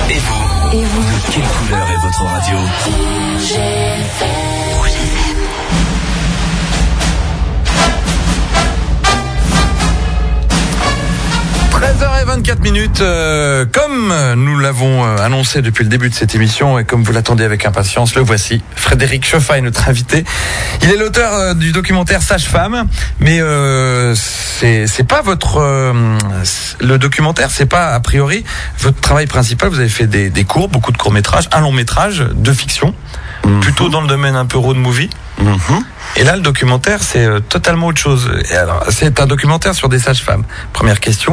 Et vous, de quelle couleur est votre radio? Rouge FM. 13h24, comme nous l'avons annoncé depuis le début de cette émission et comme vous l'attendez avec impatience, le voici. Frédéric Chauffat est notre invité. Il est l'auteur du documentaire Sage-Femme, mais c'est pas votre le documentaire, c'est pas a priori votre travail principal. Vous avez fait des courts, beaucoup de courts-métrages, un long-métrage de fiction, plutôt dans le domaine un peu road movie. Et là, le documentaire, c'est totalement autre chose. Et alors, c'est un documentaire sur des sages-femmes. Première question,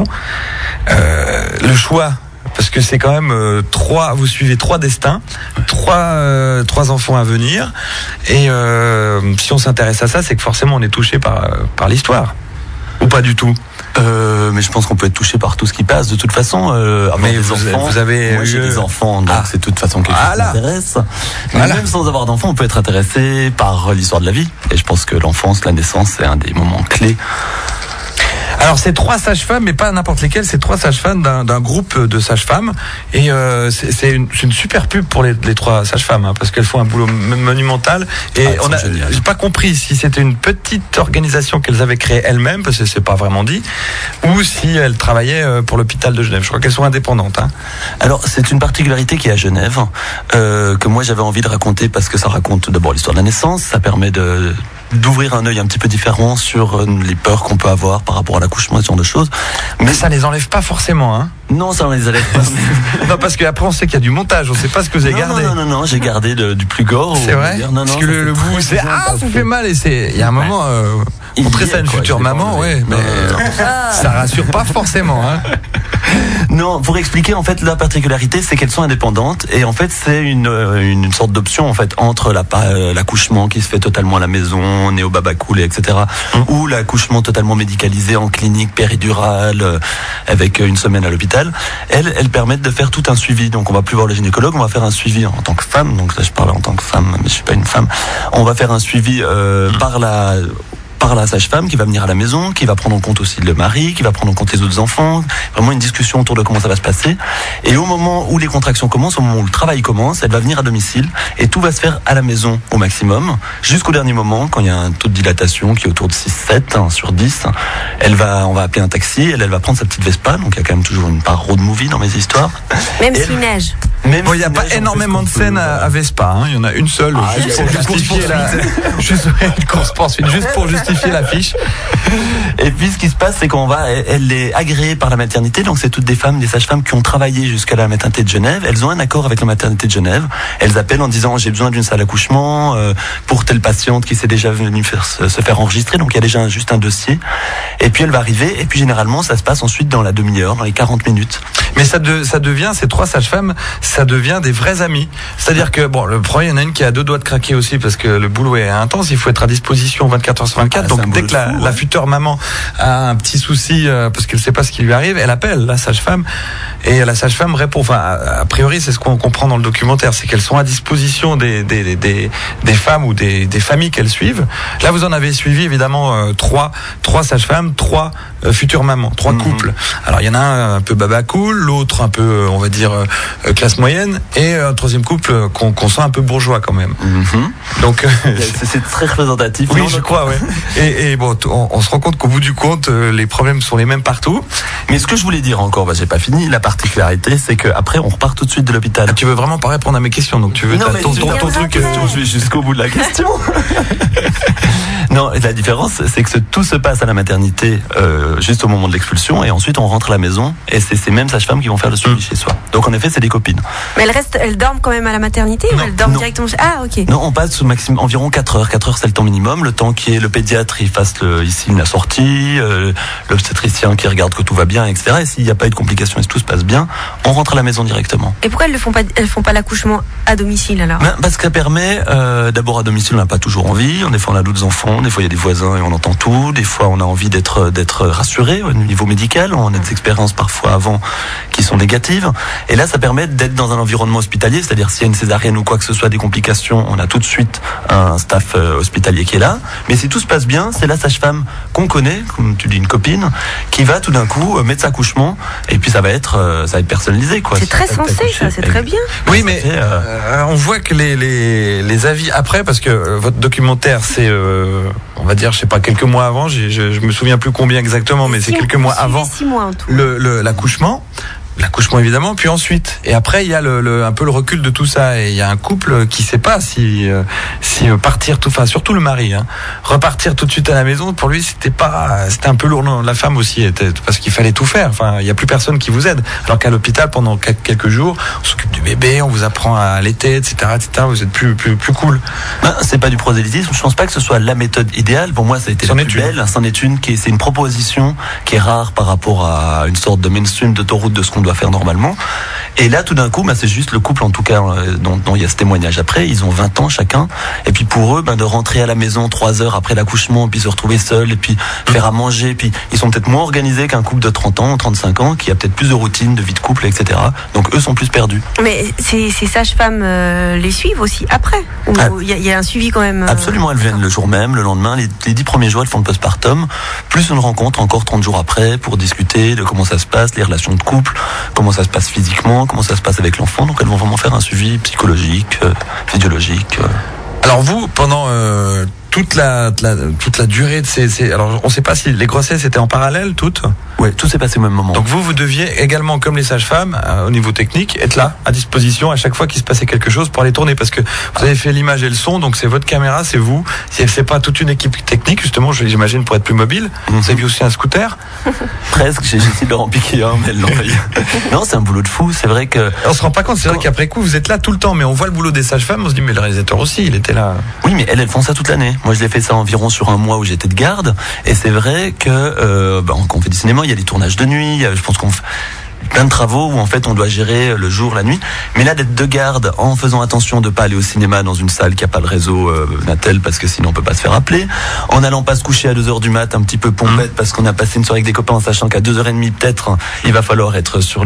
le choix, parce que c'est quand même vous suivez 3 destins, 3 enfants à venir. Et si on s'intéresse à ça, c'est que forcément on est touché par l'histoire. Ou pas du tout? Mais je pense qu'on peut être touché par tout ce qui passe de toute façon. Mais vous avez moi j'ai des enfants, donc c'est de toute façon quelque chose qui m'intéresse. Mais même sans avoir d'enfants, on peut être intéressé par l'histoire de la vie. Et je pense que l'enfance, la naissance, c'est un des moments clés. Alors c'est 3 sages-femmes, mais pas n'importe lesquelles, c'est 3 sages-femmes d'un groupe de sages-femmes. Et c'est une super pub pour les 3 sages-femmes, hein, parce qu'elles font un boulot monumental. Et j'ai pas compris si c'était une petite organisation qu'elles avaient créée elles-mêmes, parce que c'est pas vraiment dit, ou si elles travaillaient pour l'hôpital de Genève. Je crois qu'elles sont indépendantes. Hein. Alors c'est une particularité qui est à Genève, que moi j'avais envie de raconter, parce que ça raconte d'abord l'histoire de la naissance, ça permet d'ouvrir un œil un petit peu différent sur les peurs qu'on peut avoir par rapport à l'accouchement et ce genre de choses. Mais ça les enlève pas forcément, hein? Non, ça on les enlève pas. Non, parce qu'après on sait qu'il y a du montage, on sait pas ce que vous avez gardé. Non, j'ai gardé du plus gore. C'est vrai? Parce que le bout, c'est ça fait mal, et il y a un moment, montrer ça à une future maman, ouais, mais ça rassure pas forcément, hein. Non, pour expliquer, en fait, la particularité, c'est qu'elles sont indépendantes, et en fait, c'est une sorte d'option, en fait, entre l'accouchement qui se fait totalement à la maison, néo-baba-cool, etc., ou l'accouchement totalement médicalisé en clinique péridurale, avec une semaine à l'hôpital. Elles permettent de faire tout un suivi. Donc, on va plus voir le gynécologue, on va faire un suivi en tant que femme. Donc, là, je parle en tant que femme, mais je suis pas une femme. On va faire un suivi par la sage-femme qui va venir à la maison, qui va prendre en compte aussi le mari, qui va prendre en compte les autres enfants, vraiment une discussion autour de comment ça va se passer. Et au moment où les contractions commencent, au moment où le travail commence, elle va venir à domicile et tout va se faire à la maison au maximum, jusqu'au dernier moment, quand il y a un taux de dilatation qui est autour de 6-7 sur 10, on va appeler un taxi, elle va prendre sa petite Vespa, donc il y a quand même toujours une part road movie dans mes histoires. Même s'il neige. Il n'y a pas énormément de scènes à Vespa, hein. Il y en a une seule, juste pour justifier une course-poursuite, juste pour justifier l'affiche. Et puis ce qui se passe, c'est elle est agréée par la maternité, donc c'est toutes des sages-femmes qui ont travaillé jusqu'à la maternité de Genève. Elles ont un accord avec la maternité de Genève. Elles appellent en disant j'ai besoin d'une salle d'accouchement pour telle patiente qui s'est déjà venue se faire enregistrer, donc il y a déjà juste un dossier. Et puis elle va arriver, et puis généralement ça se passe ensuite dans la demi-heure, dans les 40 minutes. Mais ça devient, ces 3 sages-femmes, ça devient des vrais amis. C'est-à-dire que, le premier, il y en a une qui a 2 doigts de craquer aussi, parce que le boulot est intense, il faut être à disposition 24h/24. Donc dès que la future maman a un petit souci, parce qu'elle ne sait pas ce qui lui arrive, elle appelle la sage-femme, et la sage-femme répond. Enfin, a priori, c'est ce qu'on comprend dans le documentaire, c'est qu'elles sont à disposition des femmes ou des familles qu'elles suivent. Là, vous en avez suivi, évidemment, 3 sages-femmes, 3 futures mamans, 3 couples. Alors, il y en a un peu baba cool, l'autre un peu, on va dire, classe moyenne, et un 3e couple qu'on sent un peu bourgeois quand même. Donc, c'est très représentatif. Oui, je crois, ouais. Et on se rend compte qu'au bout du compte, les problèmes sont les mêmes partout. Mais ce que je voulais dire encore, j'ai pas fini, la particularité, c'est qu'après, on repart tout de suite de l'hôpital. Tu veux vraiment pas répondre à mes questions, donc tu veux ton truc. Je vais jusqu'au bout de la question. Non, la différence, c'est que tout se passe à la maternité juste au moment de l'expulsion, et ensuite on rentre à la maison, et c'est ces mêmes sages-femmes qui vont faire le suivi chez soi. Donc en effet, c'est des copines. Mais elles dorment quand même à la maternité, ou elles dorment directement chez... Ah, ok. Non, on passe environ 4 heures. 4 heures, c'est le temps minimum, le temps qui est le pédiatre, il fasse ici la sortie, l'obstétricien qui regarde que tout va bien, etc. Et s'il n'y a pas eu de complications et si tout se passe bien, on rentre à la maison directement. Et pourquoi elles font pas l'accouchement à domicile alors? Parce que ça permet, d'abord à domicile, on n'a pas toujours envie, des fois on a d'autres enfants, des fois il y a des voisins et on entend tout, des fois on a envie d'être rassurés au niveau médical. On a des expériences parfois avant qui sont négatives. Et là, ça permet d'être dans un environnement hospitalier, c'est-à-dire s'il y a une césarienne ou quoi que ce soit, des complications, on a tout de suite un staff hospitalier qui est là. Mais si tout se passe bien, c'est la sage-femme qu'on connaît, comme tu dis, une copine, qui va tout d'un coup mettre sa accouchement, et puis ça va être personnalisé, quoi. C'est très sensé, ça, c'est très bien. Oui, mais on voit que les avis après, parce que votre documentaire, c'est, on va dire, je sais pas, quelques mois avant, je me souviens plus combien exactement, mais c'est quelques mois avant 6 mois en tout. L'accouchement. L'accouchement évidemment, puis ensuite, et après il y a un peu le recul de tout ça, et il y a un couple qui sait pas si partir surtout le mari, repartir tout de suite à la maison, pour lui c'était un peu lourd. Non, la femme aussi parce qu'il fallait tout faire. Enfin, il y a plus personne qui vous aide, alors qu'à l'hôpital pendant quelques jours, on s'occupe du bébé, on vous apprend à allaiter, etc. Vous êtes plus cool. C'est pas du prosélytisme. Je pense pas que ce soit la méthode idéale. Pour moi, ça a été la plus belle. C'en est une c'est une proposition qui est rare par rapport à une sorte de mainstream d'autoroute de ce qu'on doit faire normalement. Et là, tout d'un coup, c'est juste le couple, en tout cas, dont il y a ce témoignage après. Ils ont 20 ans chacun. Et puis pour eux, de rentrer à la maison 3 heures après l'accouchement, puis se retrouver seuls, et puis faire à manger. Puis ils sont peut-être moins organisés qu'un couple de 30 ans, 35 ans, qui a peut-être plus de routine, de vie de couple, etc. Donc eux sont plus perdus. Mais ces sages-femmes les suivent aussi après. Il y a un suivi quand même. Absolument, elles viennent le jour même, le lendemain. Les 10 premiers jours, elles font le postpartum. Plus une rencontre encore 30 jours après pour discuter de comment ça se passe, les relations de couple, comment ça se passe physiquement, comment ça se passe avec l'enfant. Donc elles vont vraiment faire un suivi psychologique, physiologique. Alors vous, pendant toute la durée de ces... Alors on ne sait pas si les grossesses étaient en parallèle toutes. Oui, tout s'est passé au même moment. Donc vous deviez également, comme les sages-femmes, au niveau technique, être là, à disposition à chaque fois qu'il se passait quelque chose pour aller tourner, parce que vous avez fait l'image et le son, donc c'est votre caméra, c'est vous. C'est pas toute une équipe technique, justement, j'imagine, pour être plus mobile. Vous avez aussi un scooter. Presque, j'ai essayé de leur en piquer un, mais elles l'ont payé. Non, c'est un boulot de fou, c'est vrai que... On se rend pas compte, c'est vrai qu'après coup, vous êtes là tout le temps, mais on voit le boulot des sages-femmes, on se dit, mais le réalisateur aussi, il était là. Oui, mais elles font ça toute l'année. Moi, je l'ai fait ça environ sur un mois où j'étais de garde, et c'est vrai que quand on fait du cinéma, il y a des tournages de nuit, je pense qu'on fait plein de travaux où en fait on doit gérer le jour, la nuit. Mais là, d'être de garde en faisant attention de pas aller au cinéma dans une salle qui a pas le réseau Natel, parce que sinon on peut pas se faire appeler, en allant pas se coucher à 2h du mat un petit peu pompette parce qu'on a passé une soirée avec des copains en sachant qu'à 2h30 peut-être il va falloir être sur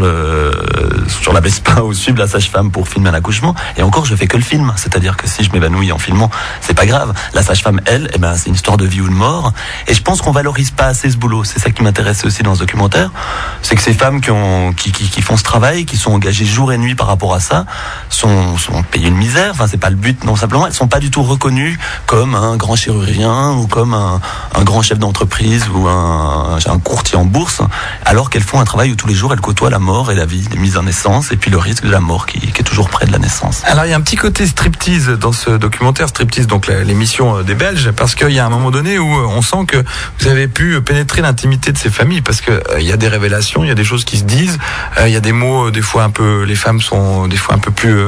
la Vespa ou suivre la sage-femme pour filmer un accouchement. Et encore, je fais que le film, c'est-à-dire que si je m'évanouis en filmant, c'est pas grave. La sage-femme, elle, c'est une histoire de vie ou de mort, et je pense qu'on valorise pas assez ce boulot. C'est ça qui m'intéresse aussi dans ce documentaire, c'est que ces femmes qui font ce travail, qui sont engagées jour et nuit par rapport à ça, sont payées une misère. Enfin, c'est pas le but, non, simplement elles sont pas du tout reconnues comme un grand chirurgien ou comme un grand chef d'entreprise ou un courtier en bourse, alors qu'elles font un travail où tous les jours elles côtoient la mort et la vie, les mises en naissance, et puis le risque de la mort qui est toujours près de la naissance. Alors il y a un petit côté striptease dans ce documentaire, striptease, donc l'émission des Belges, parce qu'il y a un moment donné où on sent que vous avez pu pénétrer l'intimité de ces familles, parce que il y a des révélations, il y a des choses qui se disent, il y a des mots, des fois un peu, les femmes sont des fois un peu plus,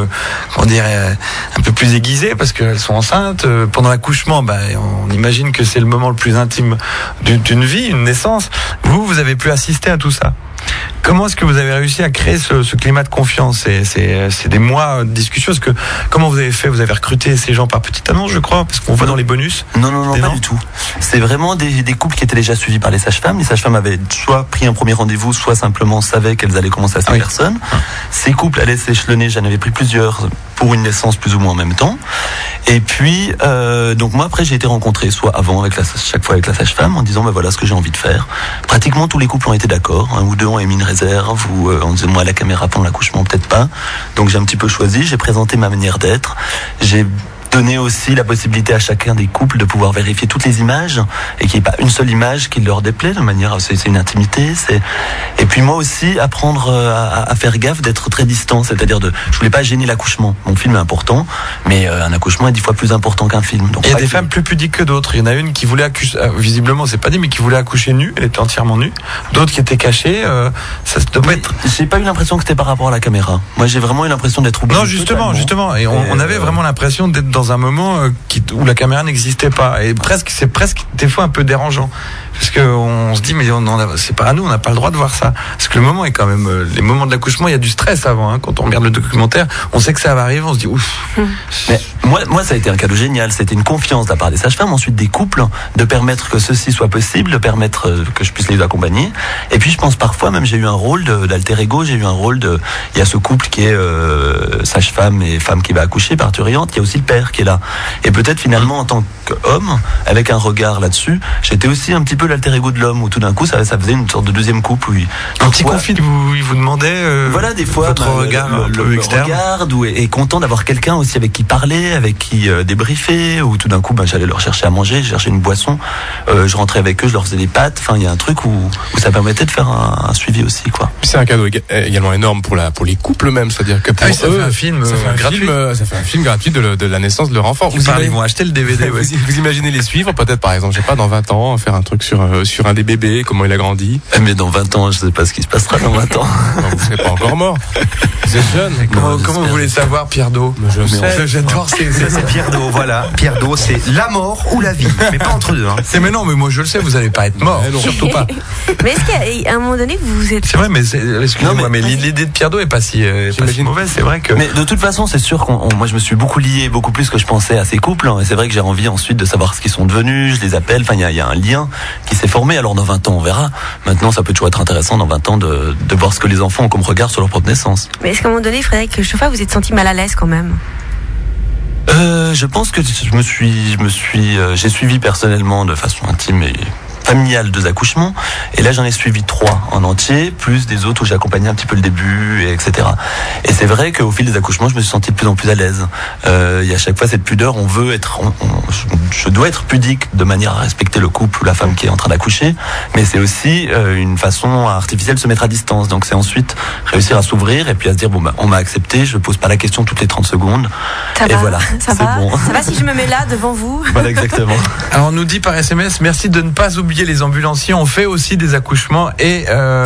un peu plus aiguisées parce qu'elles sont enceintes. Pendant l'accouchement, on imagine que c'est le moment le plus intime d'une vie, une naissance. Vous avez pu assister à tout ça. Comment est-ce que vous avez réussi à créer ce climat de confiance? C'est des mois de discussion. Comment vous avez fait? Vous avez recruté ces gens par petite annonce, je crois, parce qu'on voit dans les bonus. Non, pas du tout. C'est vraiment des couples qui étaient déjà suivis par les sages-femmes. Les sages-femmes avaient soit pris un premier rendez-vous, soit simplement savaient qu'elles allaient commencer à cette personne. Ces couples allaient s'échelonner. J'en avais pris plusieurs pour une naissance plus ou moins en même temps. Et puis, donc moi après j'ai été rencontré soit avant chaque fois avec la sage-femme en disant voilà ce que j'ai envie de faire. Pratiquement tous les couples ont été d'accord. Un ou deux ont émis une réserve ou en disant moi la caméra pendant l'accouchement peut-être pas. Donc j'ai un petit peu choisi, j'ai présenté ma manière d'être. J'ai donner aussi la possibilité à chacun des couples de pouvoir vérifier toutes les images et qu'il n'y ait pas une seule image qui leur déplaît, de manière, c'est une intimité. Et puis moi aussi apprendre à faire gaffe, d'être très distant, c'est-à-dire je voulais pas gêner l'accouchement. Mon film est important, mais un accouchement est 10 fois plus important qu'un film. Donc, il y a des femmes plus pudiques que d'autres. Il y en a une qui voulait accoucher, visiblement c'est pas dit, mais qui voulait accoucher nue, elle était entièrement nue. D'autres qui étaient cachées. Ça doit être. J'ai pas eu l'impression que c'était par rapport à la caméra. Moi j'ai vraiment eu l'impression d'être oublié. Non, justement. Et on avait vraiment l'impression d'être dans un moment où la caméra n'existait pas, et c'est presque des fois un peu dérangeant. parce que on se dit mais c'est pas à nous, on n'a pas le droit de voir ça. Parce que le moment est quand même, les moments de l'accouchement, il y a du stress avant. Hein. Quand on regarde le documentaire, on sait que ça va arriver, on se dit ouf. Mais moi, ça a été un cadeau génial. C'était une confiance de la part des sages-femmes, ensuite des couples, de permettre que ceci soit possible, de permettre que je puisse les accompagner. Et puis je pense parfois même j'ai eu un rôle d'alter ego, j'ai eu un rôle il y a ce couple qui est sage-femme et femme qui va accoucher, parturiente, il y a aussi le père qui est là. Et peut-être finalement en tant qu'homme, avec un regard là-dessus, j'étais aussi un petit peu l'alter ego de l'homme, où tout d'un coup ça faisait une sorte de deuxième couple où un petit conflit, il vous demandait voilà, des fois votre regard le externe. Regarde et content d'avoir quelqu'un aussi avec qui parler, avec qui débriefer, ou tout d'un coup j'allais leur chercher à manger, je cherchais une boisson, je rentrais avec eux, je leur faisais des pâtes, enfin il y a un truc où ça permettait de faire un suivi aussi, quoi. C'est un cadeau également énorme pour les couples même, c'est-à-dire que pour ça eux, fait un film gratuit. Ça fait un film gratuit de la naissance de leur enfant. Ils vont acheter le DVD. Ouais. Vous imaginez les suivre, peut-être par exemple, je sais pas, dans 20 ans, faire un truc sur un des bébés, comment il a grandi. Mais dans 20 ans, je sais pas ce qui se passera dans 20 ans. Vous serez pas encore mort. Vous êtes jeune. Comment vous voulez savoir, Pierre Do? J'adore, c'est Pierre Do, voilà. Pierre Do, c'est la mort ou la vie, mais pas entre deux. Hein. Mais non, mais moi je le sais, vous allez pas être mort, surtout pas. Mais est-ce qu'à un moment donné, vous êtes... C'est vrai, mais excusez-moi, mais l'idée de Pierre Do est pas si mauvaise, c'est vrai que... Mais de toute façon, c'est sûr moi je me suis beaucoup lié, beaucoup plus que je pensais à ces couples, hein, et c'est vrai que j'ai envie ensuite de savoir ce qu'ils sont devenus, je les appelle, enfin il y a un lien qui s'est formé, alors dans 20 ans on verra. Maintenant ça peut toujours être intéressant dans 20 ans de voir ce que les enfants ont comme regard sur leur propre naissance. Mais est-ce qu'à un moment donné, Frédéric Chauffat, vous êtes senti mal à l'aise quand même? Je pense que j'ai suivi personnellement de façon intime et familiale 2 accouchements, et là j'en ai suivi 3 en entier, plus des autres où j'ai accompagné un petit peu le début, etc. Et c'est vrai qu'au fil des accouchements, je me suis senti de plus en plus à l'aise. Il y a à chaque fois cette pudeur, je dois être pudique de manière à respecter le couple ou la femme qui est en train d'accoucher, mais c'est aussi une façon artificielle de se mettre à distance. Donc c'est ensuite réussir à s'ouvrir et puis à se dire on m'a accepté, je pose pas la question toutes les 30 secondes. Ça et va, voilà, ça va. Bon. Ça va si je me mets là devant vous? Voilà, exactement. Alors on nous dit par SMS, merci de ne pas oublier les ambulanciers, on fait aussi des accouchements et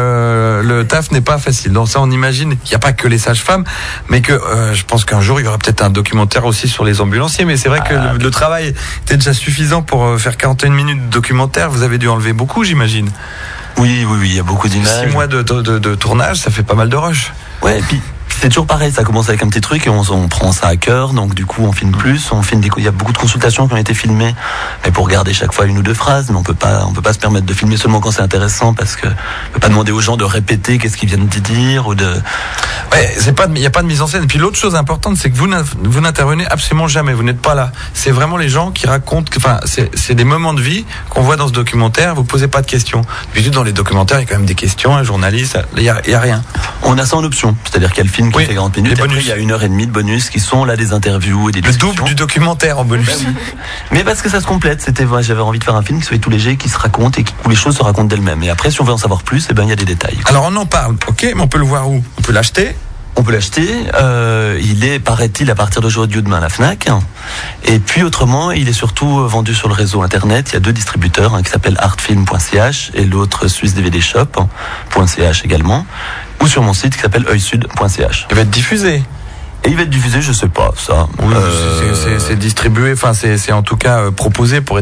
le taf n'est pas facile. Donc ça on imagine qu'il n'y a pas que les sages-femmes, mais que je pense qu'un jour il y aura peut-être un documentaire aussi sur les ambulanciers, mais c'est vrai que le travail était déjà suffisant pour faire 41 minutes de documentaire, vous avez dû enlever beaucoup, j'imagine. Oui, il y a beaucoup d'images. 6 mois de tournage, ça fait pas mal de rush. Ouais, et puis c'est toujours pareil, ça commence avec un petit truc et on prend ça à cœur, donc du coup on filme plus, il y a beaucoup de consultations qui ont été filmées, mais pour garder chaque fois 1 ou 2 phrases, mais on peut pas se permettre de filmer seulement quand c'est intéressant, parce que on peut pas demander aux gens de répéter qu'est-ce qu'ils viennent de dire ou de... Ouais, il y a pas de mise en scène. Et puis l'autre chose importante, c'est que vous n'intervenez absolument jamais, vous n'êtes pas là. C'est vraiment les gens qui racontent, enfin c'est des moments de vie qu'on voit dans ce documentaire, vous posez pas de questions. D'habitude dans les documentaires, il y a quand même des questions, un journaliste, il y a rien. On a ça en option, c'est-à-dire qu'il y a le film qui fait 40 minutes, et après il y a 1h30 de bonus qui sont là des interviews et des discussions. Le double du documentaire en bonus. Mais parce que ça se complète, j'avais envie de faire un film qui soit tout léger, qui se raconte et où les choses se racontent d'elles-mêmes. Et après, si on veut en savoir plus, il y a des détails. Alors on en parle, ok, mais on peut le voir où? On peut l'acheter? On peut l'acheter, il est, paraît-il, à partir d'aujourd'hui ou demain à la Fnac. Et puis autrement, il est surtout vendu sur le réseau internet. Il y a 2 distributeurs, un qui s'appelle artfilm.ch et l'autre Swiss DVD Shop.ch également, ou sur mon site qui s'appelle oeilsud.ch. Il va être diffusé. Et il va être diffusé, je sais pas, ça. Oui, c'est distribué, enfin c'est en tout cas proposé pour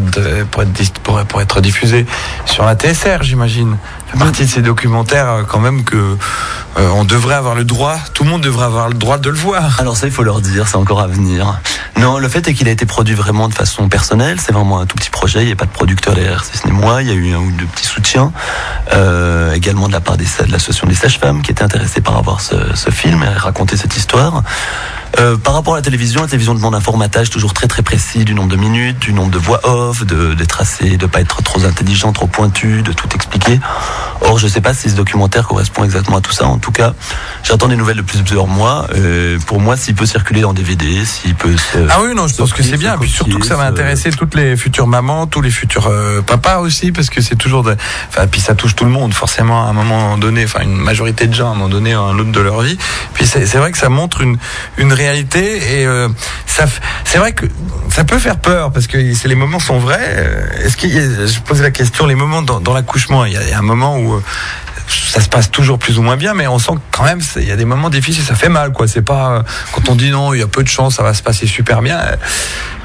être diffusé sur la TSR, j'imagine. Ça fait partie de ces documentaires quand même que on devrait avoir le droit, tout le monde devrait avoir le droit de le voir. Alors ça, il faut leur dire, c'est encore à venir. Non, le fait est qu'il a été produit vraiment de façon personnelle, c'est vraiment un tout petit projet, il n'y a pas de producteur derrière, si ce n'est moi, il y a eu 1 ou 2 petits soutiens, également de la part de l'association des sages-femmes qui était intéressée par avoir ce film et raconter cette histoire. Par rapport à la télévision demande un formatage toujours très très précis du nombre de minutes, du nombre de voix off, d'être assez, de pas être trop intelligent, trop pointu, de tout expliquer. Or, je sais pas si ce documentaire correspond exactement à tout ça. En tout cas, j'attends des nouvelles depuis plusieurs mois. Pour moi, s'il peut circuler en DVD, s'il peut... Ah oui, non, je pense que c'est bien. Puis surtout que ça va intéresser toutes les futures mamans, tous les futurs papas aussi, parce que c'est toujours... Enfin, puis ça touche tout le monde, forcément, à un moment donné, enfin, une majorité de gens, à un moment donné, à un autre de leur vie. Puis c'est vrai que ça montre une réalité et c'est vrai que ça peut faire peur parce que les moments sont vrais. Je posais la question, les moments dans l'accouchement, il y a un moment où ça se passe toujours plus ou moins bien, mais on sent quand même il y a des moments difficiles, ça fait mal, quoi. C'est pas quand on dit non, il y a peu de chance, ça va se passer super bien.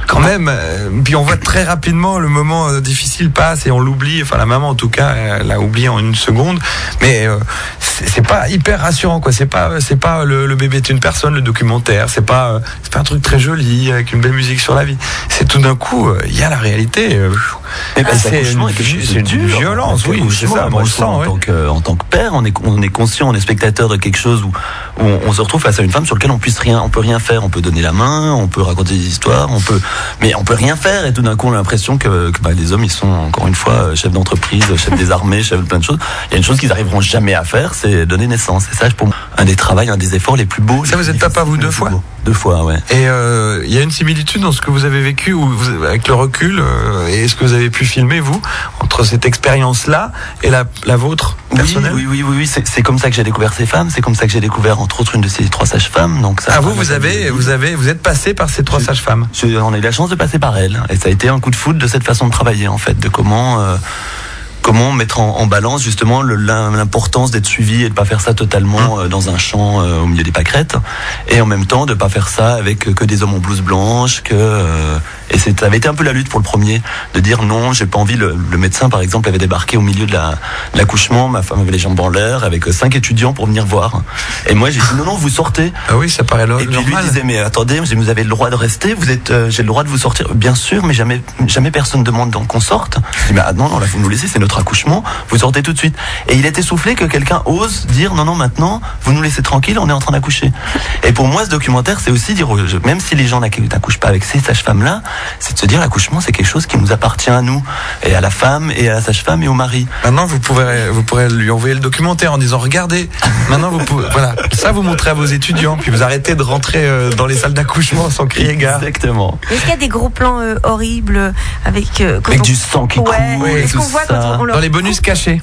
quand même. Puis on voit très rapidement le moment difficile passe et on l'oublie. Enfin, la maman en tout cas, elle l'a oublié en une seconde. Mais c'est pas hyper rassurant, quoi. C'est pas le bébé est une personne, le documentaire. C'est pas un truc très joli avec une belle musique sur la vie. C'est tout d'un coup, il y a la réalité. C'est une violence, oui, c'est ça. Moi, je sens, en tant que père, on est conscient, on est spectateur de quelque chose où on se retrouve face à une femme sur laquelle on peut rien faire. On peut donner la main, on peut raconter des histoires, mais on peut rien faire. Et tout d'un coup, on a l'impression que les hommes, ils sont encore une fois chefs d'entreprise, chefs des armées, chefs de plein de choses. Il y a une chose qu'ils n'arriveront jamais à faire, c'est donner naissance. Et ça, pour moi, un des efforts les plus beaux. Ça, vous êtes papa, vous, 2 fois? 2 fois, ouais. Et il y a une similitude dans ce que vous avez vécu, avec le recul, et ce que vous avez pu filmer, vous, entre cette expérience-là et la vôtre personnelle? Oui. C'est comme ça que j'ai découvert ces femmes. C'est comme ça que j'ai découvert, entre autres, une de ces 3 sages-femmes. Donc ça. Vous êtes passé par ces 3 sages-femmes. On a eu la chance de passer par elles. Et ça a été un coup de foudre de cette façon de travailler, en fait, de comment mettre en balance justement l'importance d'être suivi et de pas faire ça totalement dans un champ au milieu des pâquerettes, et en même temps de pas faire ça avec que des hommes en blouse blanche, et ça avait été un peu la lutte pour le premier, de dire non, j'ai pas envie. Le médecin par exemple avait débarqué au milieu de l'accouchement, ma femme avait les jambes en l'air avec 5 étudiants pour venir voir, et moi j'ai dit non, vous sortez. Ah oui, ça paraît normal. Et puis lui disait mais attendez, vous avez le droit de rester, j'ai le droit de vous sortir, bien sûr, mais jamais personne demande donc qu'on sorte. Je dis mais non, là vous nous laissez, c'est notre accouchement, vous sortez tout de suite. Et il était soufflé que quelqu'un ose dire non, maintenant vous nous laissez tranquille, on est en train d'accoucher. Et pour moi ce documentaire, c'est aussi dire, même si les gens n'accouchent pas avec ces sages-femmes là, c'est de se dire l'accouchement c'est quelque chose qui nous appartient à nous, et à la femme, et à la sage-femme, et au mari. Maintenant vous pourrez lui envoyer le documentaire en disant regardez, maintenant vous pouvez, voilà, ça vous montrez à vos étudiants, puis vous arrêtez de rentrer dans les salles d'accouchement sans crier gare. Exactement. Est-ce qu'il y a des gros plans horribles avec du sang qui coule, est-ce qu'on voit quand on leur... Dans les bonus cachés.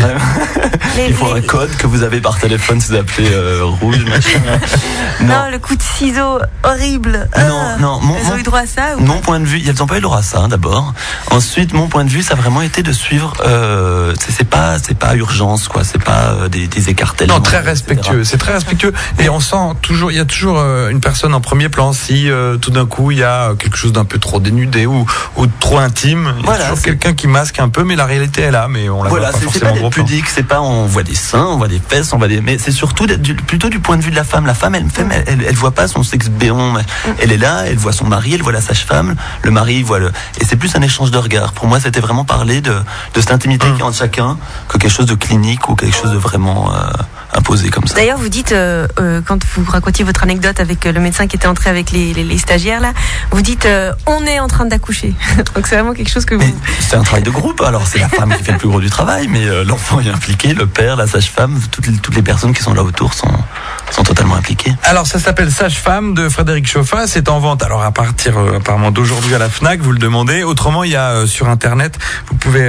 Il faut un code que vous avez par téléphone si vous appelez rouge, machin. Non, le coup de ciseau horrible. Non, ils ont eu droit à ça ou mon point de vue, ils n'ont pas eu droit à ça d'abord. Ensuite, mon point de vue, ça a vraiment été de suivre. C'est pas urgence, quoi. C'est pas des écartèlements. Non, très respectueux. Etc. C'est très respectueux. Et on sent toujours, il y a toujours une personne en premier plan. Si tout d'un coup il y a quelque chose d'un peu trop dénudé ou trop intime, il y a toujours quelqu'un qui masque un peu, mais la réalité est là, mais on la voit pas forcément. C'est pas d'être pudique, c'est pas on voit des seins, on voit des fesses, mais c'est surtout plutôt du point de vue de la femme. La femme, elle voit pas son sexe béon. Elle est là, elle voit son mari, elle voit la sage-femme, le mari voit et c'est plus un échange de regards. Pour moi, c'était vraiment parler de cette intimité qui est entre chacun, que quelque chose de clinique ou quelque chose de vraiment imposé comme ça. D'ailleurs, vous dites, quand vous racontiez votre anecdote avec le médecin qui était entré avec les stagiaires là, vous dites on est en train d'accoucher. Donc c'est vraiment quelque chose que vous... C'est un travail de groupe, alors c'est la femme qui fait le plus gros du travail, mais l'enfant est impliqué, le père, la sage-femme, toutes les personnes qui sont là autour sont totalement impliquées. Alors ça s'appelle Sage-Femme de Frédéric Chauffat, c'est en vente alors à partir apparemment d'aujourd'hui à la Fnac, vous le demandez. Autrement, il y a sur internet, vous pouvez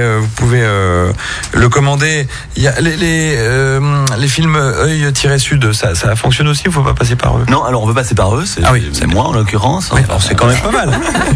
le commander. Il y a les films Œil-Sud, ça fonctionne aussi, il ne faut pas passer par eux? Non, alors on veut passer par eux, c'est moi en l'occurrence. Oui, alors c'est quand même pas mal.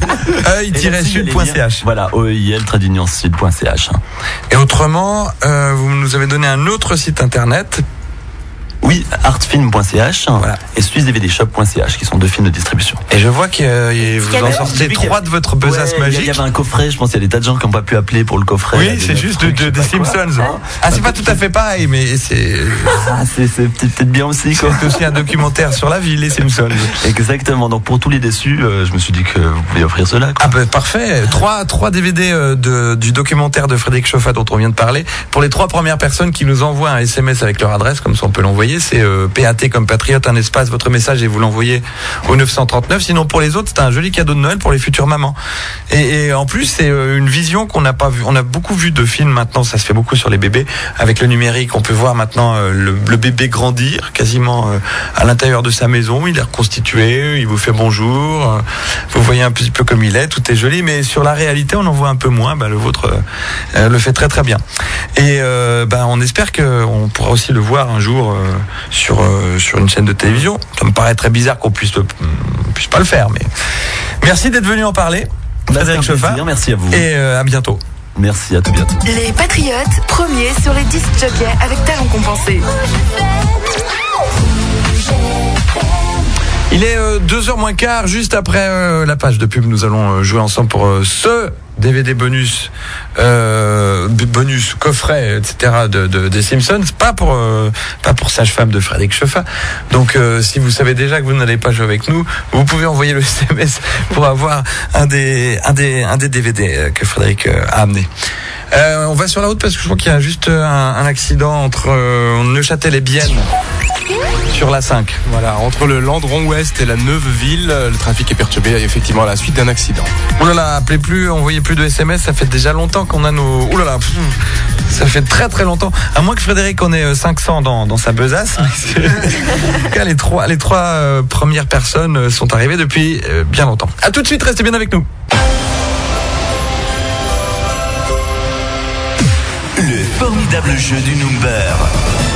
Œil-sud.ch. Voilà, oeil-sud.ch. Et autrement, vous nous avez donné un autre site internet. Oui, artfilm.ch et suissdvdshop.ch qui sont 2 films de distribution. Et je vois que vous en sortez 3 de votre besace magique. Il y avait un coffret, je pense qu'il y a des tas de gens qui n'ont pas pu appeler pour le coffret. Oui, c'est juste des Simpsons. C'est pas tout à fait pareil, mais c'est... c'est peut-être bien aussi, quoi. C'est aussi un documentaire sur la vie, les Simpsons. Exactement, donc pour tous les déçus, je me suis dit que vous pouviez offrir cela, quoi. Ah bah, parfait, 3 DVD du documentaire de Frédéric Chauffat dont on vient de parler. Pour les 3 premières personnes qui nous envoient un SMS avec leur adresse, comme ça on peut l'envoyer. C'est PAT comme Patriote, un espace, votre message et vous l'envoyez au 939. Sinon pour les autres, c'est un joli cadeau de Noël pour les futures mamans. Et en plus, c'est une vision qu'on n'a pas vue. On a beaucoup vu de films maintenant, ça se fait beaucoup sur les bébés. Avec le numérique, on peut voir maintenant le bébé grandir quasiment à l'intérieur de sa maison. Il est reconstitué, il vous fait bonjour. Vous voyez un petit peu comme il est, tout est joli. Mais sur la réalité, on en voit un peu moins. Le vôtre le fait très très bien. Et on espère qu'on pourra aussi le voir un jour sur une chaîne de télévision. Ça me paraît très bizarre qu'on puisse pas le faire, mais merci d'être venu en parler. Frédéric Chauffat. Merci à vous. Et à bientôt. Merci, à tout bientôt. Les Patriotes, premiers sur les disques jockeys avec talent compensé. Il est 2h moins quart, juste après la page de pub. Nous allons jouer ensemble pour ce DVD bonus, coffret, etc. des Simpsons, pas pour Sage-Femme de Frédéric Chauffat. Donc, si vous savez déjà que vous n'allez pas jouer avec nous, vous pouvez envoyer le SMS pour avoir un des DVD que Frédéric a amené. On va sur la route parce que je crois qu'il y a juste un accident entre Neuchâtel et Bienne. Sur la 5. Voilà, entre le Landron Ouest et la Neuveville, le trafic est perturbé effectivement à la suite d'un accident. Ouh là là, appelez plus, envoyez plus de SMS, ça fait déjà longtemps qu'on a nos... Ouh là là, ça fait très très longtemps. À moins que Frédéric en ait 500 dans sa besace. En tout cas, les trois premières personnes sont arrivées depuis bien longtemps. À tout de suite, restez bien avec nous. Le formidable jeu du number.